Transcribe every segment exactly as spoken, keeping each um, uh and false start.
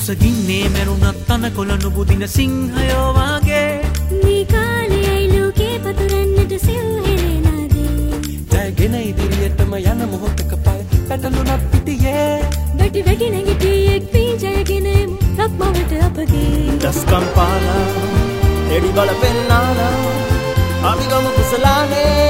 කුසගින්නේ මැරුණත් තනකොළ නුබුදින සිංහයෝ වාගේ මේ කාලයයි ලෝකේ පතුරන්නට සිව් හෙලෙනාදේ ජයගෙන ඉදිරියටම යන මොහොතක පය පැටලුණත් පිටියේ වැටි වැටි නැගිටී එක් වී ජයගෙන ලක්මවට අපගේ දස්කම් පාලා එඩි බල පෙන්නාලා අභිගම කුසලානේ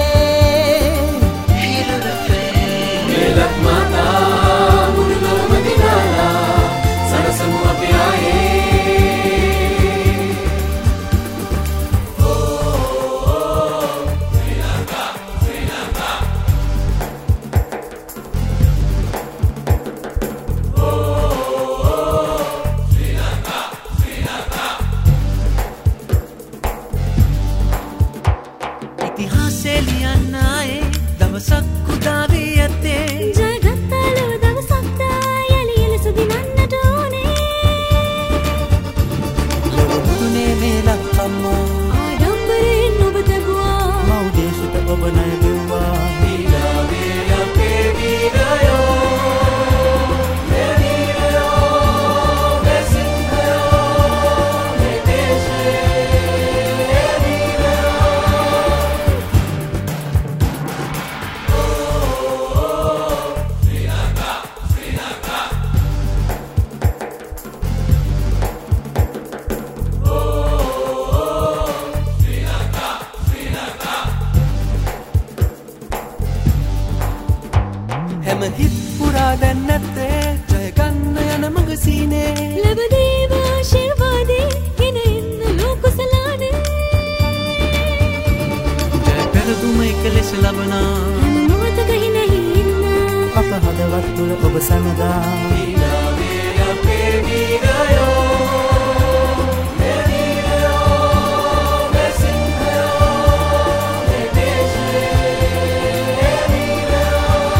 Melak mata mulut Madinah sana semua biaya oh oh Sri Lanka Sri Lanka oh oh Sri Lanka Sri Lanka ඉතිහාසෙ ලියන්න ආයේ දවසක් කුඩාවේ යතේ ජයගත්තාලෝ දවසක් දායලි එලෙස දිනන්නට ඕනේ ලොවුනේ මේ ලක්කම්මෝ ආඩම්බරෙන් ඔබ තැබුවා මෞදේශිත ඔබ ණය දෙව්වා Bila bila pevirayo Pevirayo Vesinhayo Vedeshe Pevirayo Oh oh Sri Lanka Sri Lanka Oh oh Sri Lanka Sri Lanka හැම හිත් පුරා දැන් නැත්තේ ජය ගන්න යන මඟ සීනේ ලැබදේව ආශිර්වාදේ ගෙන එන්න ලෝකුසලානේ ජය පෙරදුම එක ලෙස ලබනා හැම මොහොතක හිනෙහි ඉන්න අප හදවත් තුළ ඔබ සැමදා Bila bila pevirayo Pevirayo Vesinhayo Vedeshe Pevirayo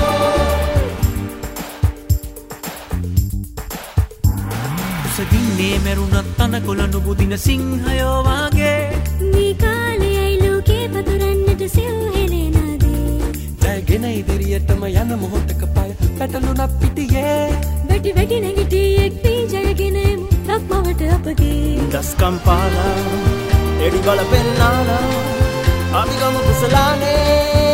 කුසගින්නේ මැරුණත් තනකොළ නුබුදින සිංහයෝ වාගේ මේ කාලයයි ලෝකේ පතුරන්නට සිව් හෙලෙනාදේ ජයගෙන ඉදිරියටම යන මොහොතක පය පැටලුණත් පිටියේ වැටි වැටි නැගිටී එක් වී ජයගෙන ලක්මවට අපගේ දස්කම් පාලා එඩි බල පෙන්නාලා අභිගම කුසලානේ